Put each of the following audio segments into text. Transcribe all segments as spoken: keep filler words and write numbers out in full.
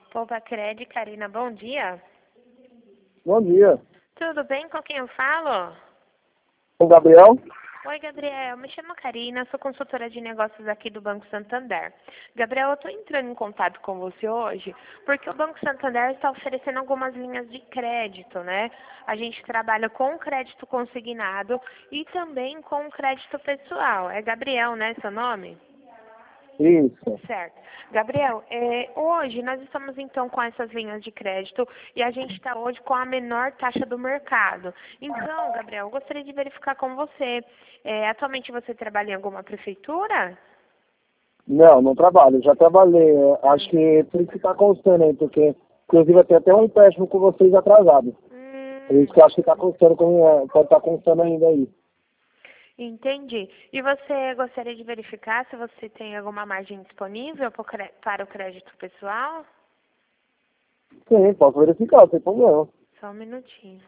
Poupa Cred, Karina, bom dia. Bom dia. Tudo bem? Com quem eu falo? O Gabriel? Oi, Gabriel. Me chamo Karina, sou consultora de negócios aqui do Banco Santander. Gabriel, eu estou entrando em contato com você hoje porque o Banco Santander está oferecendo algumas linhas de crédito, né? A gente trabalha com crédito consignado e também com crédito pessoal. É Gabriel, né, seu nome? Isso. Certo. Gabriel, é, hoje nós estamos então com essas linhas de crédito e a gente está hoje com a menor taxa do mercado. Então, Gabriel, eu gostaria de verificar com você. É, atualmente você trabalha em alguma prefeitura? Não, não trabalho. Já trabalhei. É, Acho que por isso que está constando aí, porque inclusive eu tenho até um empréstimo com vocês atrasado. Por isso Hum, que eu acho que está constando, com, é, pode estar constando ainda aí. entendi. E você gostaria de verificar se você tem alguma margem disponível pro cre- para o crédito pessoal? Sim, posso verificar, sem problema. Só um minutinho.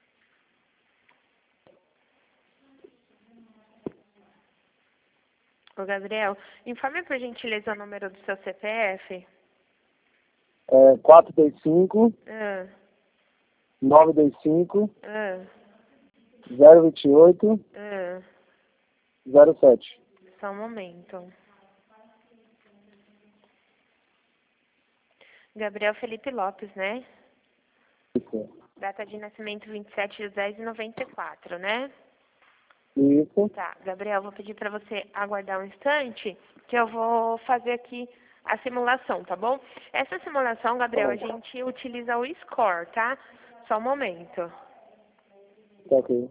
Ô, Gabriel, informe por gentileza o número do seu C P F. É quatro dois cinco, Ah, nove dois cinco, ah, zero dois oito, ah. zero sete. Só um momento. Gabriel Felipe Lopes, né? Isso. Data de nascimento vinte e sete de dez de noventa e quatro, né? Isso. Tá, Gabriel, vou pedir para você aguardar um instante que eu vou fazer aqui a simulação, tá bom? Essa simulação, Gabriel, a gente utiliza o score, tá? Só um momento. Tá ok.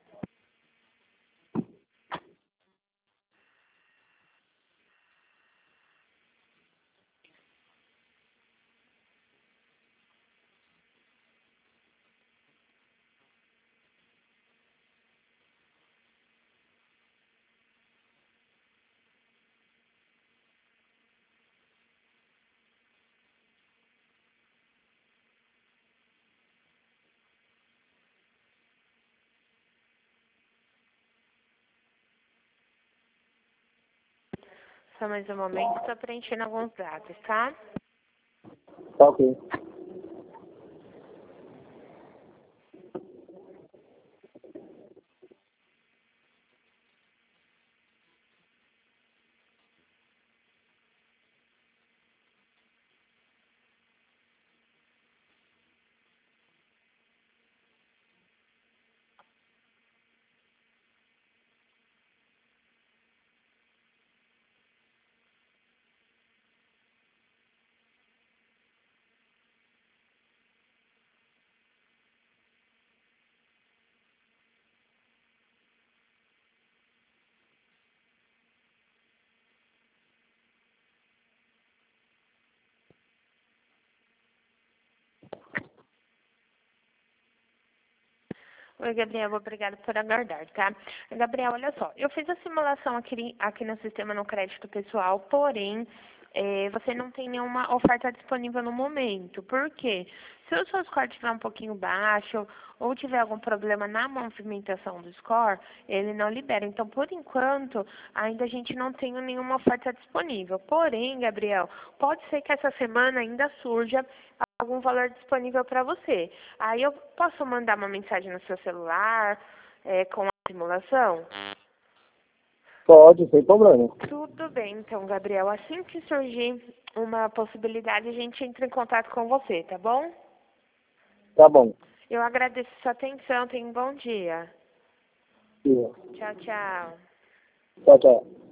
Só mais um momento, estou preenchendo alguns dados, tá? Tá ok. Oi, Gabriel, obrigada por aguardar, tá? Gabriel, olha só, eu fiz a simulação aqui, aqui no sistema no crédito pessoal, porém, eh, você não tem nenhuma oferta disponível no momento. Por quê? Se o seu score estiver um pouquinho baixo ou tiver algum problema na movimentação do score, ele não libera. Então, por enquanto, ainda a gente não tem nenhuma oferta disponível. Porém, Gabriel, pode ser que essa semana ainda surja algum valor disponível para você. Aí eu posso mandar uma mensagem no seu celular é, com a simulação? Pode, sem problema. Tudo bem, então, Gabriel. Assim que surgir uma possibilidade, a gente entra em contato com você, tá bom? Tá bom. Eu agradeço sua atenção. Tenha um bom dia. Sim. Tchau, tchau. Tchau, tchau.